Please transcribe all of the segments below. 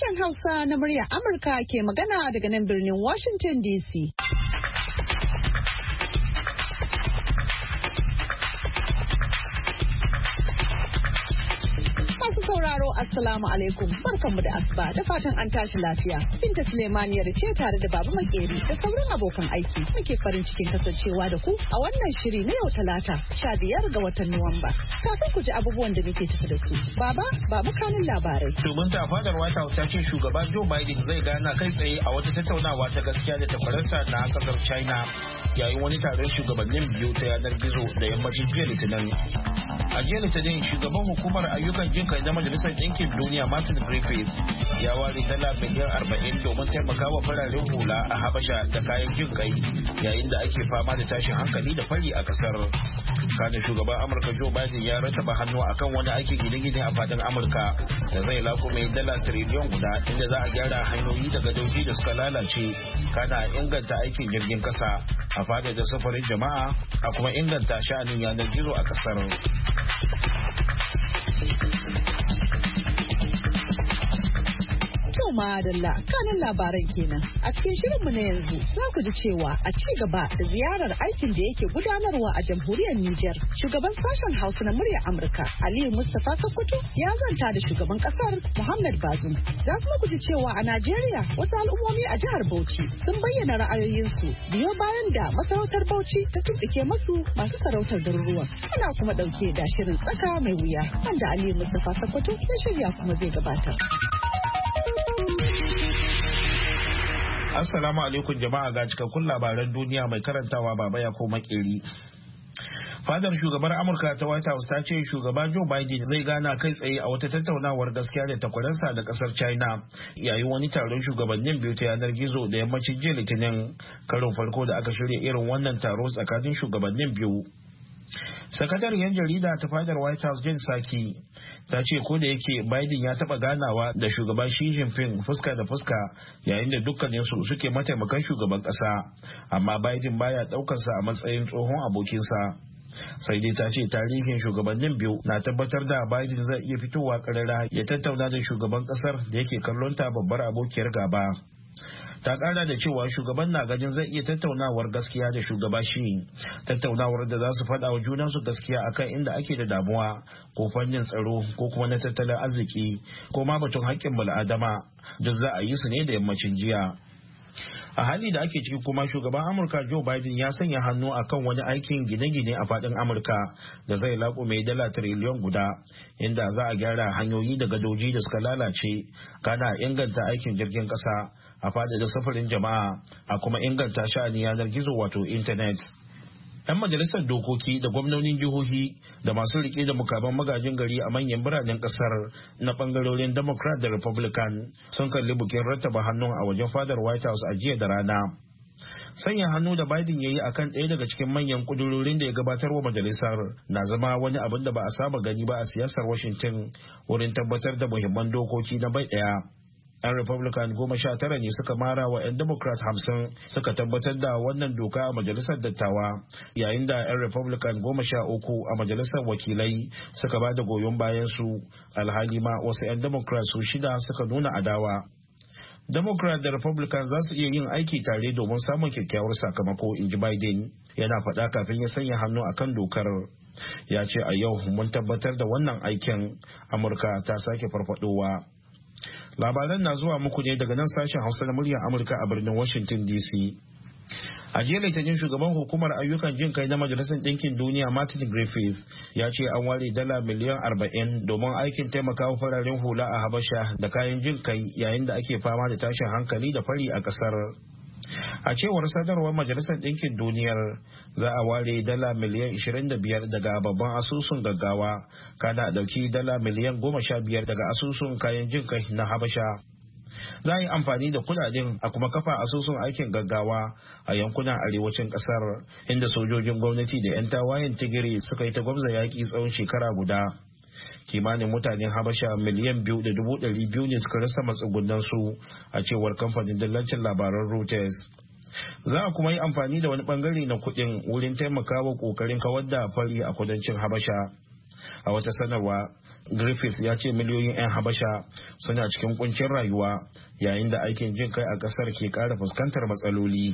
Sashen Hausa na muryar Amurka ke magana daga nan birnin Washington DC. Sauraro Assalamu alaikum, barkanmu da asuba da fatan an tashi lafiya. Binta Suleimaniyar ce tare da Baba Makeri da sauran abokan aiki muke farin cikin kasancewa da ku a wannan shiri na yau Talata 15 ga watan Nuwamba. Kafin ku ji abubuwan da muke tafi da su. Baba kanin labarai. Domin ta fadar White House ta ce shugaba Joe Biden zai gana kai tsaye a wata tattaunawa ta gaskiya da takwararsa na kasar China yayin wani taron shugabannin biyu ta yanar gizo da yammacin jiya Litinin. A jiya Litinin shugaban hukumar ayyukan jin kai na Majalisar Ɗinkin Duniya Martin Griffith ya ware dala miliyan 40 domin taimakawa fararen hula a Habasha da kayan jin kai yayin da ake fama da tashin hankali da fari a kasar. Kana shugaban Amurka Joe Biden ya rataba hannu akan wani aikin gine-gine a fadin Amurka da zai lakume dala tiriliyon guda inda za a gyara hanyoyi da gadoji da suka lalace kana inganta aikin jirgin kasa a fadar da safarin jama'a a kuma inganta sha'anin yanar gizo a kasar. Madalla kanin labaran kenan a cikin shirinmu na yanzu za ku ji cewa a ci gaba da ziyarar aikin da yake gudanarwa a jamhuriyar Nijar shugaban sashen Hausa na muryar Amurka Aliyu Mustapha Sokoto ya zanta da shugaban kasar Muhammad Bazoum. Za kuma ku ji cewa a Najeriya wasu al'ummomi a jihar Bauchi sun bayyana ra'ayoyinsu biyo bayan da masarautar Bauchi ta tumɓuke masu masu sarautar garuruwan. Ana kuma ɗauke da shirin tsaka mai wuya wanda Aliyu Mustapha Sokoto ya shirya kuma zai gabatar. Assalamu alaikum jama'a ga cikakkun labaran duniya mai karantawa Baba ya ko Makeri. Fadar shugabar Amurka ta White House ta ce shugaba Joe Biden zai gana kai tsaye a wata tattaunawar gaskiya da takwaransa da kasar China yayin wani taron shugabannin biyu ta yanar gizo da yammacin jiya Litinin, karon farko da aka shirya irin wannan taro tsakanin shugabannin biyu. Sakatariyar jarida ta fadar White House Jen Psaki ta ce ko da yake Biden ya taba ganawa da shugaba Xi Jinping fuska da fuska yayin da dukkaninsu suke mataimakan shugaban kasa, amma Biden baya daukarsa a matsayin tsohon abokinsa. Sai dai ta ce tarihin shugabannin biyu na tabbatar da Biden zai iya fitowa karara ya tattauna da shugaban kasar da yake kallon ta babbar abokiyar gaba. Ta kara da cewa shugaban na ganin zai iya tattaunawar gaskiya da shugaba shi, tattaunawar da za su faɗa wa junansu gaskiya akan inda ake da damuwa ko fannin tsaro ko kuma na tattalin arziki ko ma batun haƙƙin bal'adama, duk za a yi su ne da yammacin jiya. A hali da ake ciki kuma shugaban Amurka Joe Biden ya sanya hannu akan wani aikin gine-gine a fadin Amurka da zai laƙume dala tiriliyon guda, inda za a gyara hanyoyi da gadoji da suka lalace, kana inganta aikin jirgin ƙasa a fadin safarin jama'a a kuma inganta sha'anin yanar gizo wato intanet. 'Yan majalisar dokoki da gwamnonin jihohi da masu rike da mukaman magajin gari a manyan biranen kasar na bangarorin Democrat da Republican sun kalli bukin rattaba hannun a wajen fadar White House a jiya da rana. Sanya hannu da Biden ya yi akan ɗaya daga cikin manyan kudurorin da ya gabatar wa majalisar na zama wani abin da ba a saba gani ba a siyasar Washington wurin tabbatar da muhimman dokoki na bai ɗaya. 'Yan Republican 19 ne suka mara wa 'yan Democrat 50 suka tabbatar da wannan doka a majalisar dattawa, yayin da 'yan Republican 13 a majalisar wakilai suka ba da goyon bayan su, alhali ma wasu 'yan Democrat su 6 suka nuna adawa. Democrat da Republican za su iya yin aiki tare domin samun kyakkyawar sakamako, in ji Biden yana faɗa kafin ya sanya hannu akan dokar. Ya ce a yau mun tabbatar da wannan aikin Amurka ta sake farfadowa. Labaran na zuwa muku ne daga nan sashen Hausa na muryar Amurka a birnin Washington DC. A jiya Litinin shugaban hukumar ayyukan jin kai na Majalisar Ɗinkin Duniya Martin Griffith ya ce an ware dala miliyan 40 domin aikin taimakawa fararen hula a Habasha da kayan jin kai yayin da ake fama da tashin hankali da fari a ƙasar. A cewar sadarwar Majalisar Ɗinkin Duniyar za a ware dala miliyan 25 daga babban asusun gaggawa, kana ɗauki dala miliyan 15 daga asusun kayan jin kai na Habasha. Za a yi amfani da kudaden a kuma kafa asusun aikin gaggawa a yankunan arewacin kasar, inda sojojin gwamnati da 'yan tawayen Tigiri suka yi ta gwabza yaƙi tsawon shekara guda. Kimanin mutanen Habasha miliyan 2.200 ne suka rasa matsugunan su a cewar kamfanin dillancin labaran Reuters. Za a kuma yi amfani da wani bangare na kuɗin wurin taimakawa ƙoƙarin kawar da fari a kudancin Habasha. A wata sanarwa, Griffith ya ce miliyoyin 'yan Habasha suna cikin kuncin rayuwa yayin da aikin jin kai a kasar ke kara fuskantar matsaloli.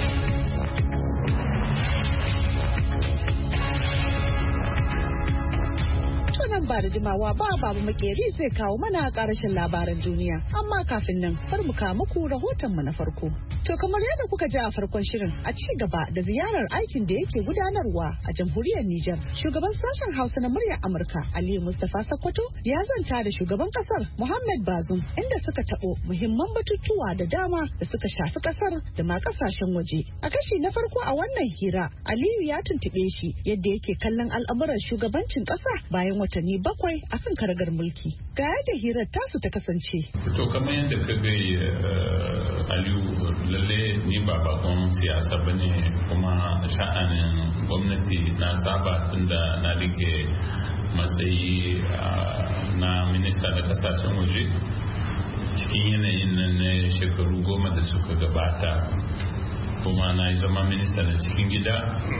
Ba da jimawa ba babu makeri zai kawo mana karashin labaran duniya, amma kafin nan bar mu kawo muku rahoton mu na farko. To kamar yadda kuka ji a farkon shirin, a ci gaba da ziyarar aikin da yake gudanarwa a jamhuriyar Nijar, shugaban sashen Hausa na muryar Amurka Aliyu Mustapha Sokoto ya zanta da shugaban kasar Muhammad Bazoum inda suka tabo muhimman batutuwa da dama da suka shafi kasar da ma kasashen waje. A kashi na farko a wannan hira, Aliyu ya tuntube shi yadda yake kallon al'amuran shugabancin kasa bayan watanni 7 a kan karagar mulki. Ga yadda hirar tasu ta kasance. To kamar yadda ka gai Aliyu, lalle ni ba bakon siyasa ba ne, kuma sha'anin gwamnati na saba tunda na rike matsayi na minista na kasashen waje cikin yanayin nan na shekaru 10 da suka gabata, kuma na yi zama minista na cikin gida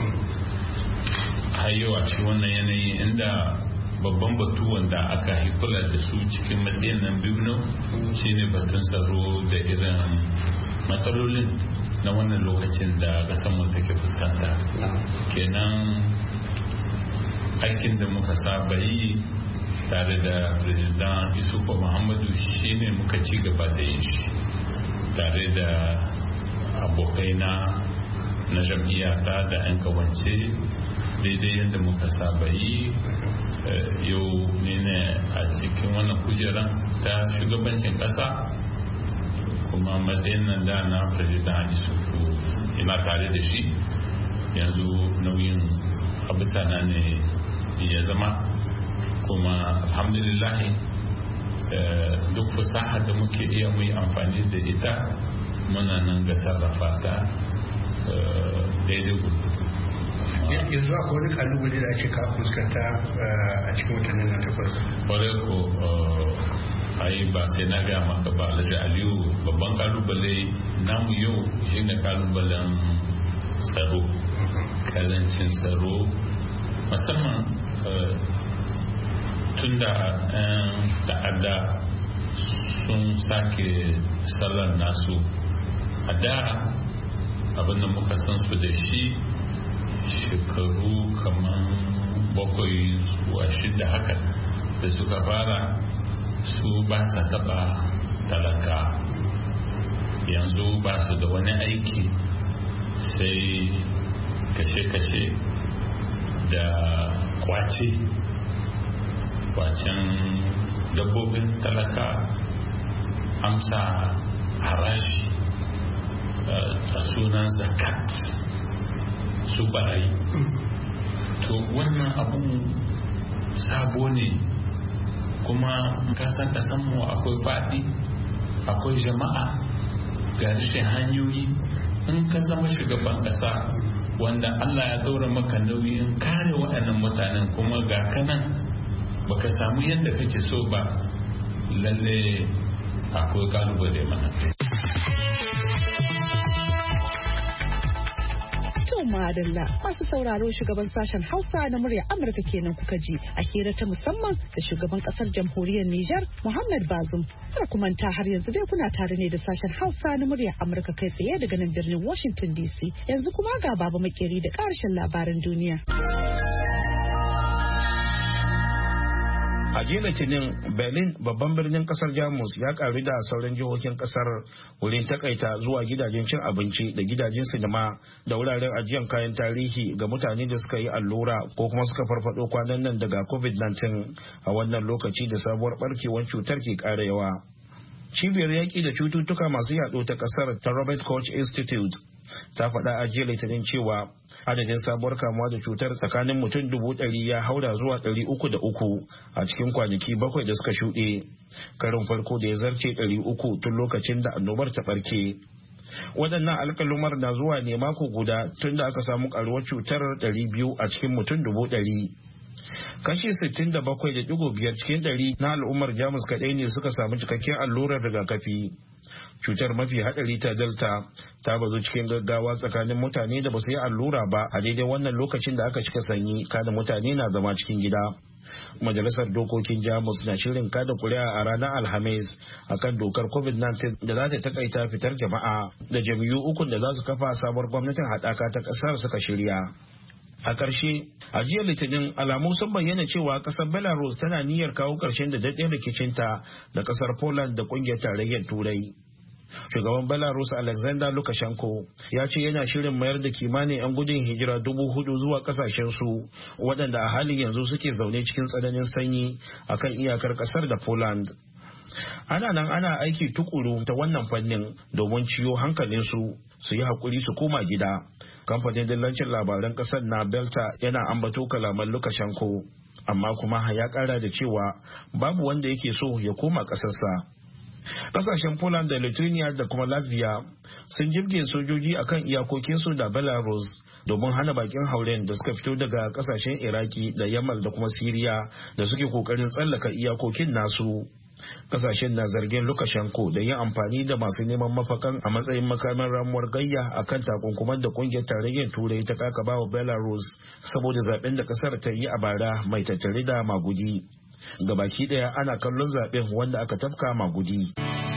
har yau a cikin wannan yanayi inda babban batu wanda aka haikula da su cikin matsayin nan biyu shine batun tsaro da irin matsalolin na wannan lokacin da kasanmu take fuskanta. Kenan aikin da muka saba yi tare da President Isufu Muhammadu shine muka ci gaba da yin shi tare da abokaina na jam'iyyata da 'yan kawance daidai yadda muka saba yi. Yau ne a cikin wannan kujeran ta shugabancin kasa, kuma matsayin nan da na President Isufu ina tare da shi, yanzu nauyin abisana ne ya zama, kuma alhamdulillah duk fasaha da muke iya mu yi amfani da ita muna nan ga sarrafa ta daidai gudu. Yanzu akwai wani kalubale da ake ka fuskanta a cikin watannin na 8. Kwarai ko ai ba sai na gaya maka ba, Alhaji Aliyu, babban kalubale namu yau shine kalubalen tsaro, karancin tsaro, musamman tunda ta'adda sun sake sallar nasu. A da abinda muka san su da shi shekaru kamar 7 zuwa 6 haka da suka fara, su ba sa taba talaka. Yanzu ba su da wani aiki sai kashe-kashe da kwacen dabbobin talaka, amsa haraji a sunan zakat, su barayi. To wannan abun sabo ne, kuma kasan kasanmu akwai faɗi, akwai jama'a, ga rashin hanyoyi. In ka zama shugaban ƙasa wanda Allah ya ɗaura maka nauyin kare waɗannan mutanen, kuma ga kanan baka samu yadda kake so ba, lalle akwai kalubale mana. Madalla masu sauraro, shugaban sashen Hausa na murya Amurka kenan kuka ji a hira ta musamman da shugaban kasar jamhuriyar Nijar Muhammad Bazoum. Kada ku manta, har yanzu dai kuna tare ne da sashen Hausa na murya Amurka kai tsaye daga nan birnin Washington DC. Yanzu kuma ga Baba Makeri da karshen labaran duniya. A jiya Litinin, Berlin, babban birnin kasar Jamus, ya karu da sauran jihohin kasar wurin takaita zuwa gidajen cin abinci da gidajen sinima da wuraren ajiyar kayan tarihi ga mutane da suka yi allura ko kuma suka farfado kwanan nan daga COVID-19 a wannan lokaci da sabuwar barkewar cutar ke ƙara yawa. Cibiyar yaƙi da cututtuka masu yaɗo ta kasar ta Robert Koch Institute ta faɗa a jiya Litinin cewa adadin sabuwar kamuwa da cutar tsakanin mutum 100,000 ya haura zuwa 303 a cikin kwanaki 7 da suka shuɗe, karin farko da ya zarce 300 tun lokacin da annobar ta ɓarke. Waɗannan alƙalumar na zuwa ne mako guda tun da aka samu ƙaruwar cutar 200 a cikin mutum 100,000. Kashi 67.5 cikin 100 na al'ummar Jamus kaɗai ne suka samu cikakken allurar rigakafi. Cutar mafi haɗari ta Delta ta bazu cikin gaggawa tsakanin mutane da ba su yi allura ba a daidai wannan lokacin da aka cika sanyi, kada mutane na zama cikin gida. Majalisar dokokin Jamus na shirin kada kuri'a a ranar Alhamis akan dokar COVID-19 da za ta takaita fitar jama'a da jam'iyyu uku da za su kafa sabuwar gwamnatin haɗaka ta ƙasar suka shirya. A ƙarshe, a jiya Litinin alamu sun bayyana cewa ƙasar Belarus tana niyyar kawo ƙarshen da daɗin rikicinta da ƙasar Poland da ƙungiyar tarayyar Turai. Shugaban Belarus Alexander Lukashenko ya ce yana shirin mayar da kimanin 'yan gudun hijira 4,000 zuwa kasashensu waɗanda a halin yanzu suke zaune cikin tsananin sanyi akan iyakar ƙasar da Poland. Ana nan ana aiki tukuru ta wannan fannin domin ciyo hankalinsu su yi haƙuri su koma gida. Kamfanin dillancin labaran ƙasar na Belta yana ambato kalaman Lukashenko, amma kuma ya ƙara da cewa babu wanda yake so ya koma ƙasarsa. Kasashen Poland da Lithuania da kuma Latvia sun jibge sojoji akan iyakokinsu da Belarus domin hana bakin hauren da suka fito daga kasashen Iraki da Yamal da kuma Siriya da suke kokarin tsallaka iyakokin nasu. Kasashen na zargin Lukashenko da yin amfani da masu neman mafakan a matsayin makamin ramuwar gayya akan takunkuman da kungiyar tarayyar Turai ta kakaba wa Belarus saboda zaben da kasar ta yi a bara mai tattare da magudi. Gabaki daya ana kallon zaben wanda aka tafka magudi.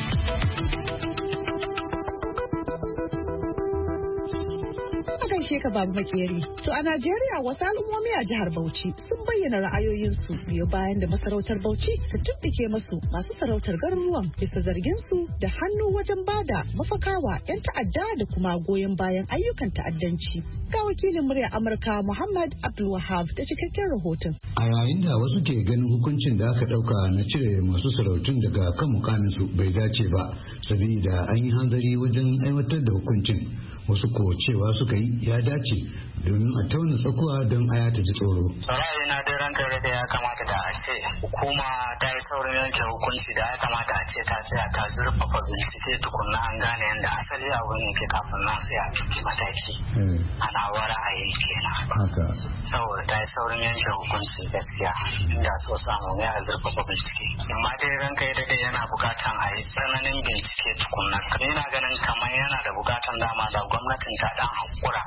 Ka babu makeri. To a Najeriya wasu al'ummomi a jihar Bauchi sun bayyana ra'ayoyinsu biyo bayan da masarautar Bauchi ta tubbike masu masu sarautar garuruwan bisa zargin su da hannu wajen bada mafakawa 'yan ta'adda da kuma goyon bayan ayyukan ta'addanci. Ga wakilin murya Amurka Muhammad Abdul Wahab da cikakken rahoton. A yayin da wasu ke ganin hukuncin da aka dauka na cire masu sarautun daga kan mukamin su bai dace ba, saboda an yi hanzari wajen aiwatar da hukuncin. Wasu ko cewa suka yi ya dace domin a tauna tsakuwa don aya ta ji tsoro. Ra'ayina dai ranka da ya kamata da a ce hukuma ta yi saurin yanke hukunci da ya kamata a ce ta tsaya ta zurfafa bincike tukunna an gane yadda asali a wurin yake kafin nan sai a ɗauki mataki. Ana wa ra'ayin kenan. Saboda ta yi saurin yanke hukunci gaskiya inda so samu ne a zurfafa bincike. Amma dai ranka da yana bukatan a yi tsananin bincike tukunna. Ina ganin kamar yana da bukatan dama da gwamnatin ta dan hakura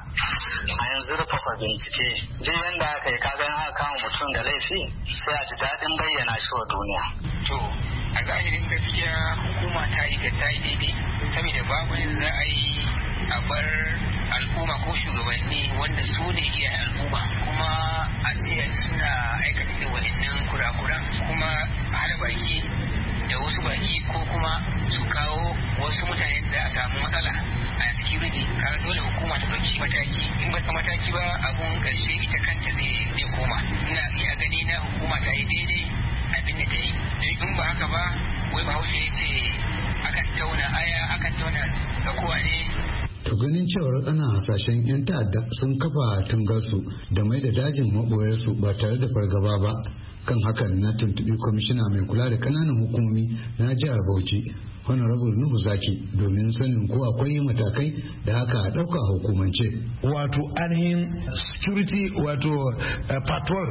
a yanzu zurfafa bincike duk yanda aka yi kaga aka kama mutum da laifi sai a ji daɗin bayyana shi wa duniya. To a zahirin gaskiya hukuma ta yi daidai saboda babu yin za a yi a bar al'umma ko shugabanni wanda su ne iya al'umma kuma a tsaye suna aikata da waɗannan kurakuran kuma hada baki da wasu baki ko kuma su kawo wasu mutane da a samu matsala a security kaga dole hukuma ta ɗauki mataki in ba ta mataki ba abun ƙarshe ita kanta zai koma. Ina iya gani na hukuma ta yi daidai abin da ta yi in ba haka ba wai bahaushe ya ce akan tauna aya akan tauna tsakuwa ne. To ganin cewar ana hasashen 'yan ta'adda sun kafa tungarsu da mai da dajin maɓoyarsu ba tare da fargaba ba, kan hakan na tuntuɓi kwamishina mai kula da ƙananan hukumomi na jihar Bauchi Honorable Nuhu Zaki domin sanin ko akwai matakai da aka ɗauka hukumance. Wato ainihin security wato patrol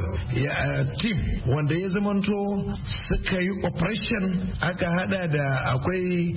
team wanda ya zamanto suka yi operation aka hada da akwai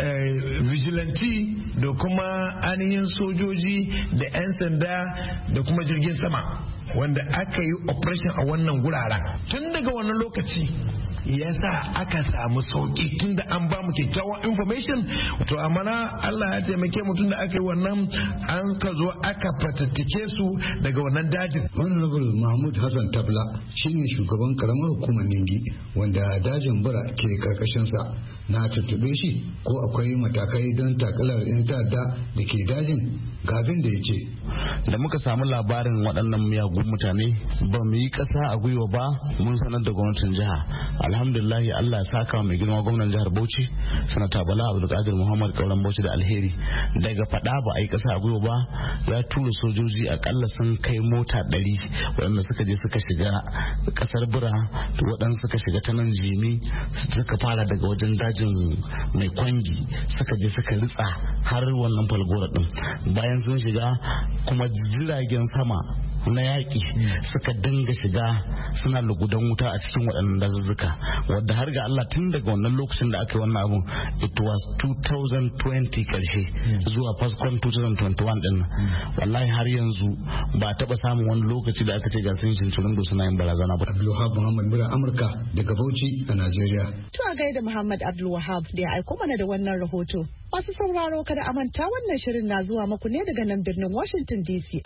vigilante da kuma ainihin sojoji da 'yan sanda da kuma jirgin sama wanda aka yi operation a wannan guraren tun daga wannan lokaci yasa aka samu sauki tunda an ba mu kyakkyawan information to amma Allah ya taimake mu tunda aka yi wannan an ka zo aka fatattake su daga wannan dajin. Honorable Mahmud Hassan Tabla shine shugaban karamar hukumar Ningi wanda dajin Bura ke karkashin sa, na tuttube shi ko akwai matakai don takalar 'yan ta'adda da ke dajin, ga abin da ya ce. Da muka samu labarin waɗannan miyagun mutane ba mu yi ƙasa a gwiwa ba, mun sanar da gwamnatin jiha. Alhamdulillahi Allah ya saka mai girma gwamnan jihar Bauchi sanata Bala Abdulkadir Muhammad Kauran Bauchi da alheri. Daga fada ba a yi ƙasa a gwiwa ba, ya tura sojoji akalla sun kai mota 100 waɗanda suka je suka shiga ƙasar Bura, waɗanda suka shiga ta nan Jimi, suka fara daga wajen dajin mai Kwangi suka je suka ritsa har wannan Falgora din. Bayan sun shiga kuma jiragen sama na yaƙi suka dinga shiga suna lugudan wuta a cikin waɗannan dazuzzuka, wadda har ga Allah tun daga wannan lokacin da aka yi wannan abun it was 2020 karshe zuwa farkon 2021 din wallahi har yanzu ba taɓa samun wani lokaci da aka ce ga sun cincirin suna yin barazana ba. Abdulwahab Muhammad Mura Amurka daga Bauchi a Najeriya. To a gaida Muhammad Abdulwahab da ya aiko mana da wannan rahoto. Masu sauraro kada a manta wannan shirin na zuwa muku ne daga nan birnin Washington DC.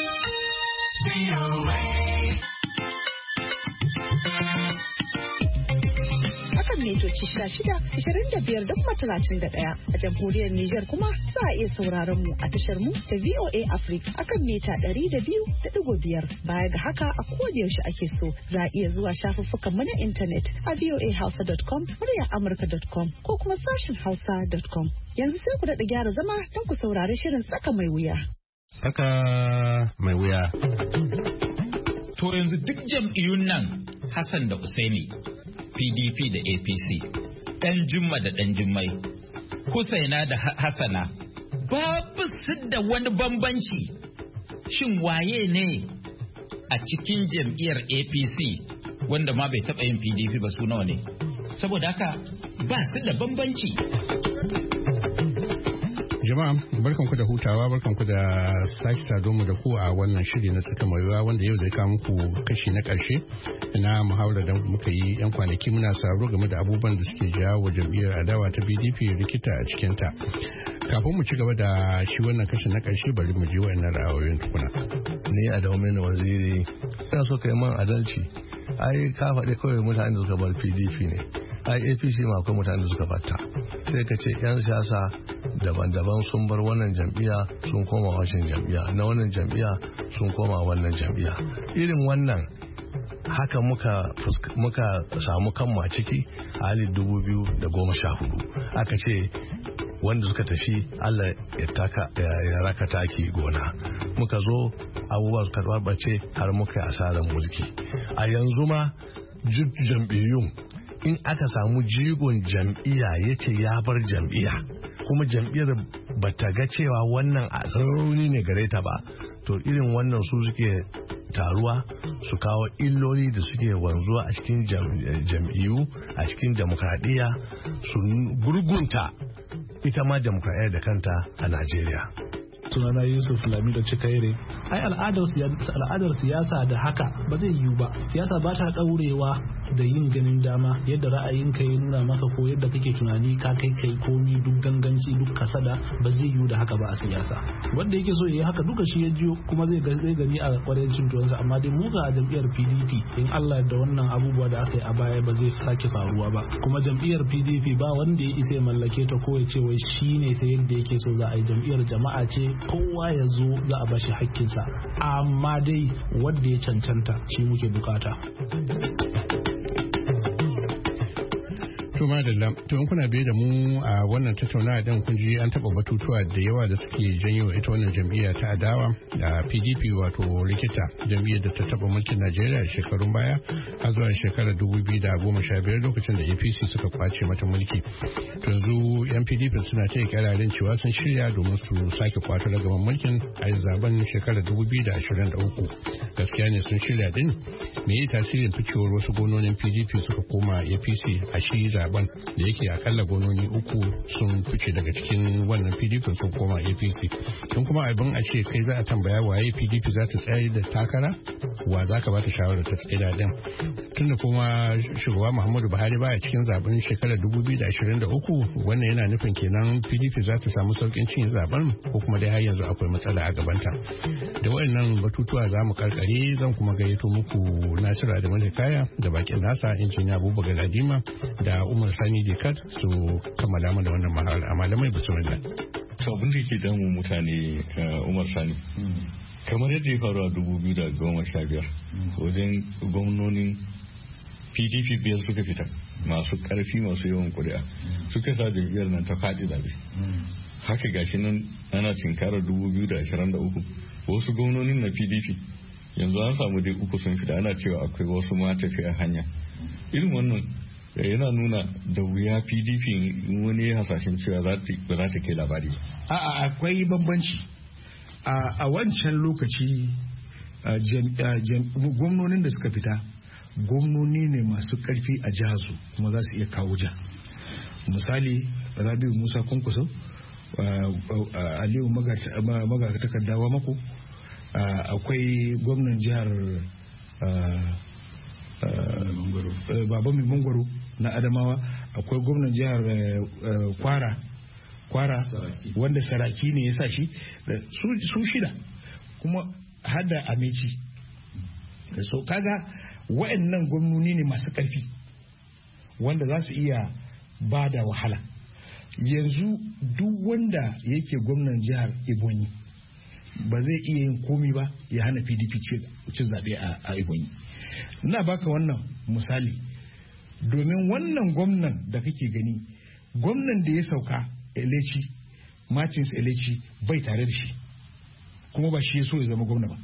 Akan mitoci 16-25 da kuma 31 a jamhuriyar Nijar kuma za a iya sauraron mu a tashar mu ta VOA Africa akan mita 200.5. Baya ga haka a yaushe ake so za a iya zuwa shafuffukan mu na intanet a voahausa.com, muryaamurka.com ko kuma sashin hausa.com. Yanzu sai ku daɗa gyara zama don ku saurari shirin tsaka mai wuya. Tsaka mai wuya. To yanzu duk jam'iyyun nan Hassan da Usaini, PDP da APC, ɗan Jumma da ɗan Jummai, Husaina da Hassana, babu su da wani bambanci. Shin waye ne a cikin jam'iyyar APC wanda ma bai taɓa yin PDP ba su nawa ne? Saboda haka ba su da bambanci. Jama'a barkanku da hutawa, barkanku da sake sado mu da ku a wannan shiri na saka maiwa wanda yau zai kawo muku kashi na karshe na muhawarar da muka yi yan kwanaki muna saro game da abubuwan da suke jawo jam'iyyar adawa ta PDP rikita a cikin ta. Kafin mu ci gaba da shi wannan kashi na karshe bari mu ji wayannan ra'ayoyin tukuna. Ni Adamu Mene Waziri, ina so kai man adalci. Ai ka faɗi kawai mutanen da suka bar PDP ne. Ai APC ma akwai mutanen da suka fata. Sai ka ce 'yan siyasa daban-daban sun bar wannan jam'iyya sun koma wancan jam'iyya, na wannan jam'iyya sun koma wannan jam'iyya. Irin wannan haka muka samu kanmu a ciki a 2014 aka ce wanda suka tafi Allah ya raka taki gona. Muka zo abubuwa suka barbace har muka yi asarar mulki. A yanzu ma jam'iyyun in aka samu jigon jam'iyya ya ce ya bar jam'iyya kuma jam'iyyar ba ta ga cewa wannan a rauni ne gare ta ba, to irin wannan su suke taruwa su kawo illoli da suke wanzuwa a cikin jam'iyyu a cikin demokradiyya su gurgunta ita ma demokradiyya da kanta a Najeriya. Sunana Yusuf Lamido Cikaire. Ai al'adar siyasa da haka ba zai yiwu ba. Siyasa ba ta ɗaurewa da yin ganin dama yadda ra'ayinka ya nuna maka ko yadda kake tunani ka kai komi duk ganganci duk kasada ba zai yiwu da haka ba a siyasa. Wanda yake so ya yi haka duka shi ya jiyo kuma zai gani a kwarancin tuwansa, amma dai mu a jam'iyyar PDP in Allah da wannan abubuwa da aka yi a baya ba zai sake faruwa ba. Kuma jam'iyyar PDP ba wanda ya isa ya mallake ta ko ya ce wai shi ne sai yadda yake so za a yi. Jam'iyyar jama'a ce, kowa ya zo za a bashi hakkinsa, amma dai wanda ya cancanta shi muke bukata. To madalla, to in kuna biye da mu a wannan tattaunawa din kun ji an taba batutuwa da yawa da suke janyo ita wannan jam'iyya ta adawa da PDP wato rikita, jam'iyyar da ta taba mulkin Najeriya shekarun baya har zuwa shekarar 2015 lokacin da APC suka kwace mata mulki. Yanzu yan PDP suna ta kirarin cewa sun shirya domin su sake kwato ragaman mulkin a zaben shekarar 2023. Gaskiya ne sun shirya din? Me yi tasirin ficewar wasu gononin PDP suka koma APC a shi zaben da yake akalla gononi uku sun fice daga cikin wannan PDP sun koma APC. Tun kuma abin a ce kai za a tambaya waye PDP za ta tsaye da takara, wa za ka ba ta shawarar ta tsaye da din. Tunda kuma shugaba Muhammadu Buhari baya cikin zaben shekarar 2023, wannan yana nufin kenan PDP za ta samu saukin cin zaben ko kuma dai har yanzu akwai matsala a gabanta. Da waɗannan batutuwa za mu karkare, zan kuma gayyato muku Nasiru Adamu Kaya da bakin nasa injiniya Abubakar Galadima da Umar Sani Dekat su kammala mana wannan mahawar a malamai bismillah. To abin da ke damu mutane Umar Sani kamar yadda ya faru a 2015 wajen gwamnonin PDP biyar suka fita masu karfi masu yawan kuri'a suka sa jam'iyyar nan ta faɗi zabe. Haka gashi nan ana cinkarar 2023 wasu gwamnonin na PDP yanzu an samu dai uku sun fita, ana cewa akwai wasu ma tafiya hanya. Irin wannan yana nuna da wuya PDP wani hasashen cewa ba za ta kai labari. Akwai bambanci a wancan lokaci gwamnonin da suka fita gwamnoni ne masu karfi a jihar su kuma za su iya kawo ja. Misali Rabiu Musa Kwankwaso, Aliyu Magatakardawa Mako, akwai gwamnan jihar Baba Mai Mangwaro na Adamawa, akwai gwamnan jihar Kwara wanda Saraki ne ya sa shi, su shida kuma hada Amechi. So kaga wa'annan gwamnoni ne masu karfi wanda za su iya ba da wahala. Yanzu duk wanda yake gwamnan jihar Ebonyi ba zai iya yin komi ba ya hana PDP cin zaɓe a Ebonyi. Ina baka wannan misali domin wannan gwamnan da kake gani, gwamnan da ya sauka Elechi, Martins Elechi bai tare da shi kuma ba shi ya so ya zama gwamna ba.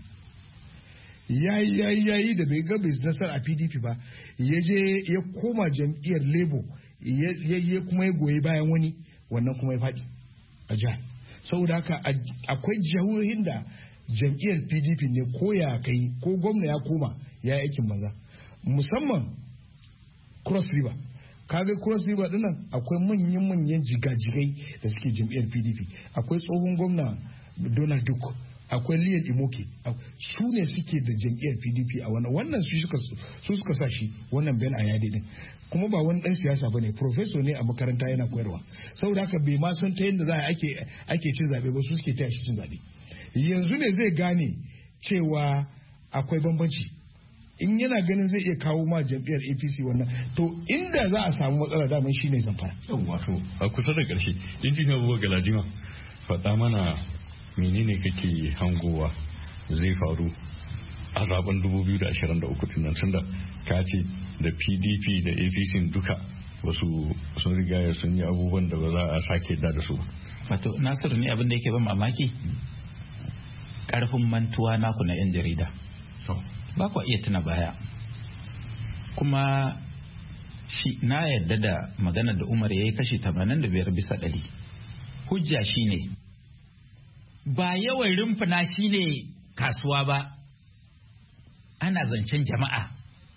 yayi da bai ga bai nasara a PDP ba, ya je ya koma jam'iyyar Labour, ya kuma ya goyi bayan wani, wannan kuma ya faɗi a jihar. Saboda haka akwai jihohin da jam'iyyar PDP ne ko ya kai ko gwamna ya koma ya yi aikin banza, musamman Cross River. Kaga Cross River dinnan akwai manyan jigajigai da suke jam'iyyar PDP. Akwai tsohon gwamna Donald Duke, akwai Liam Imoke, su ne suke da jam'iyyar PDP a wannan su suka sa shi wannan Ben Ayade din. Kuma ba wani dan siyasa bane, professor ne a makaranta yana koyarwa. Saboda haka bai ma san ta yadda za a ake cin zabe ba, su suke taya shi cin zabe. Yanzu ne zai gane cewa akwai bambanci. In yana ganin zai iya kawo ma jam'iyyar APC wannan, to inda za a samu matsala daman shine Zamfara. Wato a kusa da ƙarshe, injiniya Buba Galadima, faɗa mana menene kake hangowa zai faru a zaben 2023 din nan, tunda ka ce da PDP da APC duka wasu sun riga sun yi abubuwan da ba za a sake da su. Wato Nasiru, ne abin da yake ban mamaki karfin mantuwa naku na 'yan jarida. Ba ku iya tuna baya. Kuma na yarda da maganar da Umar ya yi kashi 85 bisa 100. Hujja shine ba yawan rumfuna shine kasuwa ba, ana zancen jama'a.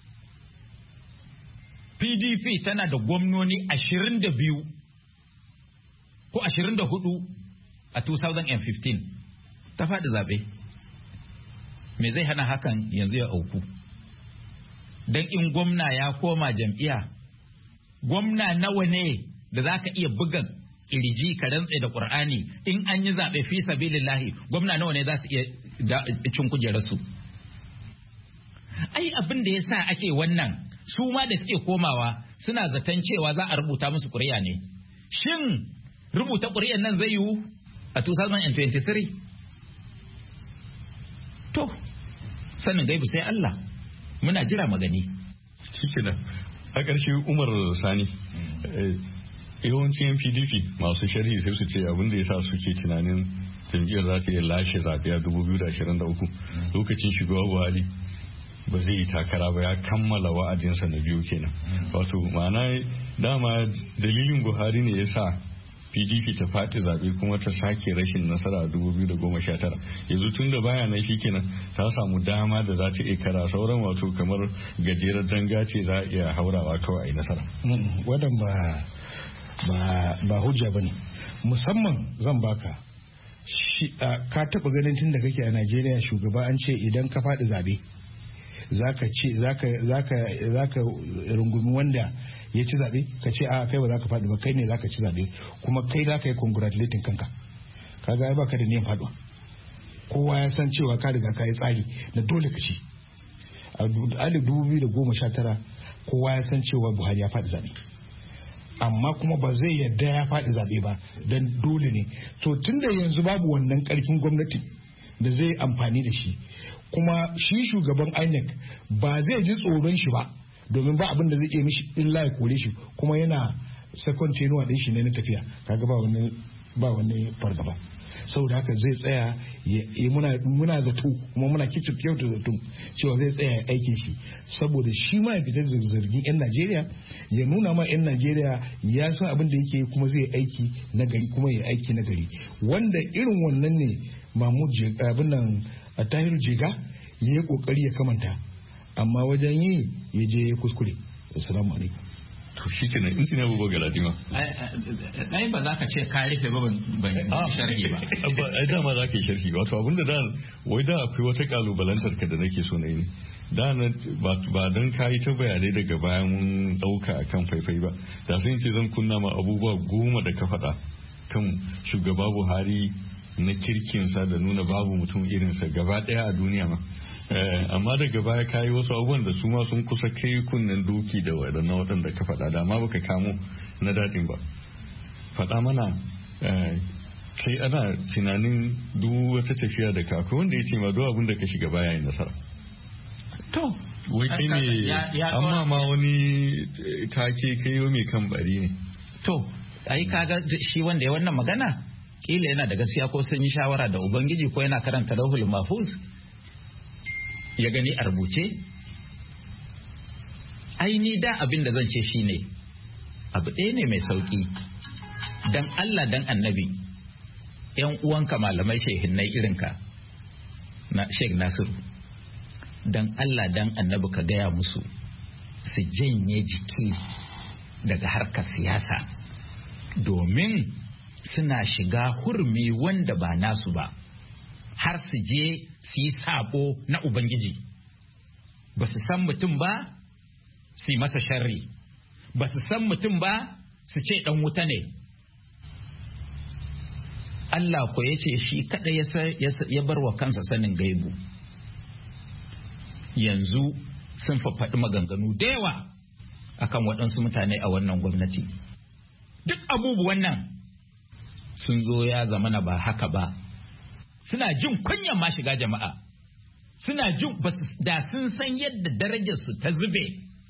PDP tana da gwamnoni 22 ko 24 a 2015 ta faɗi zaɓe. Me zai hana hakan yanzu ya auku? Don in gwamna ya koma jam'iyya, gwamna nawa ne da za ka iya bugan kirji ka rantse da Qur'ani in an yi zaɓe fi sabilillahi, gwamna nawa ne za su iya cin kujerarsu? Ai abin da ya sa ake wannan, su ma da suke komawa suna zaton cewa za a rubuta musu ƙuri'a ne. Shin rubuta ƙuri'an nan zai yiwu a 2023? To, sanin gaibu sai Allah, muna jira magani. Shikenan. A ƙarshe Umar Sani, yawancin yan PDP masu sharhi sai su ce abin da ya sa suke tunanin jam'iyyar za ta iya lashe zaɓe a 2023 lokacin shugaba Buhari ba zai yi takara ba, ya kammala wa'adinsa na biyu kenan. Wato ma'ana dama dalilin Buhari ne ya sa PDP ta faɗi zaɓe kuma ta sake rashin nasara a 2019. Yanzu tun da baya nan kenan ta samu dama da za ta iya kara sauran, wato kamar gajerar danga ce za a iya haurawa kawai a yi nasara. Wadan ba hujja ba ne. Musamman zan baka ka taɓa ganin tun da kake a Najeriya shugaba an ce idan ka faɗi zaɓe zaka rungumi wanda ya ci zaɓe, ka ce a kai ba za ka faɗi ba, kai ne za ka ci zaɓe kuma kai za ka yi congratulating kanka. Kaga ya baka da niyan faɗuwa. Kowa ya san cewa ka riga ka yi tsari na dole ka ci. A 2019 kowa ya san cewa Buhari ya faɗi zaɓe, amma kuma ba zai yadda ya faɗi zaɓe ba don dole ne. To tun da yanzu babu wannan ƙarfin gwamnati da zai amfani da shi, kuma shi shugaban INEC ba zai ji tsoron shi ba, domin ba abin da zai iya mishi illa ya kore shi, kuma yana second tenuwa din shi ne na tafiya. Kaga ba wani fargaba. saboda haka zai tsaya muna zato kuma muna kyauta zato cewa zai tsaya aikin shi saboda shi ma ya fitar da zargin 'yan Najeriya ya nuna ma 'yan Najeriya ya san abin da yake kuma zai aiki na gari kuma ya aiki na gari wanda irin wannan ne Mahmud abin nan Tahiru Jega ya yi kokari ya kamanta amma wajen yi ya je ya kuskure. Assalamu alaikum. To shi ke nan inci ne abubuwa galadima. Ai ba za ka ce ka rufe ba ban sharhi ba. Ai dama za ka yi sharhi wato abinda da wai da akwai wata kalubalantar ka da nake so na yi. Da ba don ka yi ta bayanai daga bayan mun ɗauka a kan faifai ba. Da sun ce zan kunna ma abubuwa 10 da ka faɗa kan shugaba Buhari na kirkinsa da nuna babu mutum irinsa gaba ɗaya a duniya ma. Amma daga baya ka yi wasu abubuwan da su ma sun kusa kai kunnen doki da waɗannan waɗanda ka faɗa da ma baka kamo na daɗin ba. Faɗa mana kai ana tunanin duk wata tafiya da ka akwai wanda ya ce ma duk abin da ka shiga baya yin nasara. To, wai kai ne amma ma wani take kai mai kan bari ne. To, ai kaga shi wanda ya wannan magana kila yana da gaskiya ko sun yi shawara da ubangiji ko yana karanta lauhul mahfuz ya gani a rubuce. Ai ni da abin da zan ce shine abu ɗaya ne mai sauki dan Allah dan annabi yan uwanka malamai shehinnai irinka na Sheikh Nasiru dan Allah dan annabi ka gaya musu su janye jiki daga harkar siyasa domin suna shiga hurmi wanda ba nasu ba har su je su yi sabo na Ubangiji ba su san mutum ba su yi masa sharri ba su san mutum ba su ce dan wuta ne. Allah ko ya ce shi kada ya bar wa kansa sanin gaibu. Yanzu sun faɗi maganganu da yawa akan waɗansu mutane a wannan gwamnati. Duk abubuwan nan sun zo ya zamana ba haka ba. Suna jin kunyan ma shiga jama'a. Suna jin da sun san yadda darajarsu ta zube.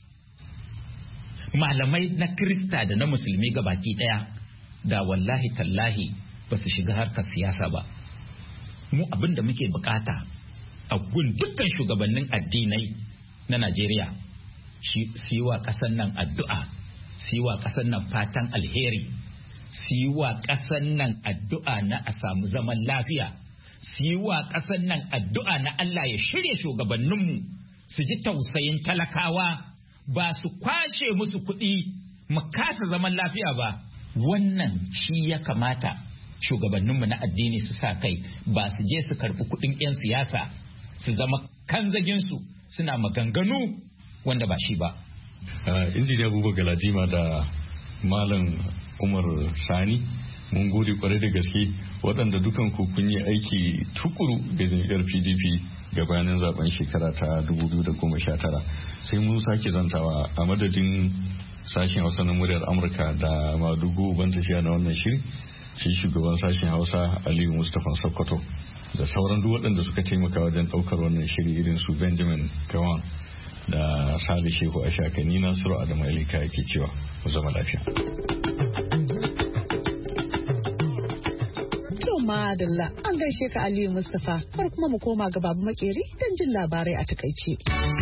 Malamai na Kirista da na Musulmi gabaki ɗaya da wallahi tallahi ba su shiga harkar siyasa ba. Mu abin da muke bukata a gun dukkan shugabannin addinai na Najeriya su yi wa ƙasar nan addu'a, su yi wa ƙasar nan fatan alheri, su yi wa ƙasar nan addu'a na a samu zaman lafiya, su yi wa ƙasar nan addu'a na Allah ya shirya shugabanninmu su ji tausayin talakawa ba su kwashe musu kuɗi mu kasa zaman lafiya ba. Wannan shi ya kamata shugabanninmu na addini su sa kai ba su je su karɓi kuɗin 'yan siyasa su zama kanzaginsu suna maganganu wanda ba shi ba. Injiniya Buba Galadima da Malam Umar Sani mun gode kwarai da gaske waɗanda dukan ku kun yi aiki tukuru ga jam'iyyar PDP gabanin zaben shekara ta 2019 sai mun sake zantawa a madadin sashen Hausa na muryar Amurka da madugu ban tafiya na wannan shiri shi shugaban sashen Hausa Aliyu Mustapha Sokoto da sauran duk waɗanda suka taimaka wajen ɗaukar wannan shiri irin su Benjamin Gawan da Sali Shehu Ashaka ni Nasiru Adamu Alika yake cewa mu zama lafiya. Madalla an gaishe ka Aliyu Mustapha har kuma mu koma ga Babu Makeri don jin labarai a takaice.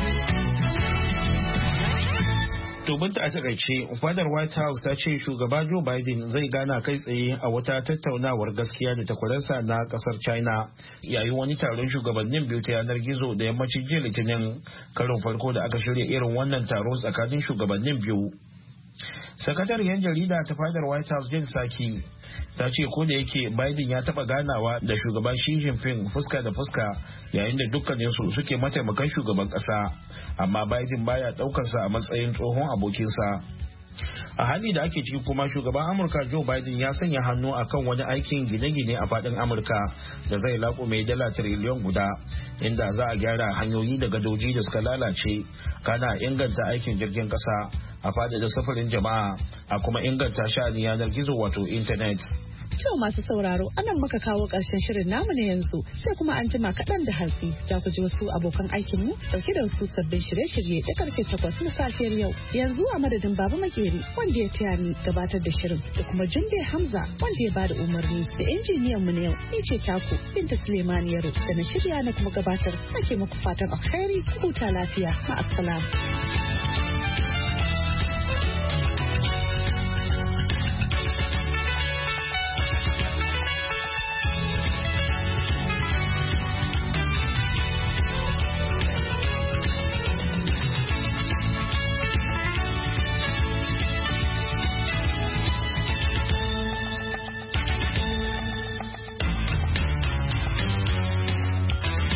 Tobinta a takaice fadar White House ta ce shugaba Joe Biden zai gana kai tsaye a wata tattaunawar gaskiya da takwaransa na kasar China yayin wani taron shugabannin biyu ta yanar gizo da yammacin jiya Litinin karin farko da aka shirya irin wannan taro tsakanin shugabannin biyu. Sakatariyar jarida ta fadar White House Jen Psaki ta ce ko da yake Biden ya taba ganawa da shugaban Xi Jinping fuska da fuska yayin da dukkaninsu suke mataimakan shugaban kasa, amma Biden baya daukarsa a matsayin tsohon abokinsa. A hali da ake ciki kuma shugaban Amurka Joe Biden ya sanya hannu akan wani aikin gine-gine a fadin Amurka da zai laƙume dala tiriliyon guda inda za a gyara hanyoyi da gadoji da suka lalace kana inganta aikin jirgin kasa a fadin da safarin jama'a a kuma inganta sha'anin yanar gizo wato intanet. To masu sauraro anan muka kawo ƙarshen shirin namu na yanzu sai kuma an jima kaɗan da hantsi za ku ji wasu abokan aikin mu dauke da wasu sabbin shirye-shirye da karfe 8 na safiyar yau. Yanzu a madadin Baba Makeri wanda ya taya ni gabatar da shirin da kuma Jumbe Hamza wanda ya bada umarni da injiniyan mu na yau ni ce taku Binta Suleiman Yaro da na shirya na kuma gabatar nake muku fatan alheri ku huta lafiya ma'assalam.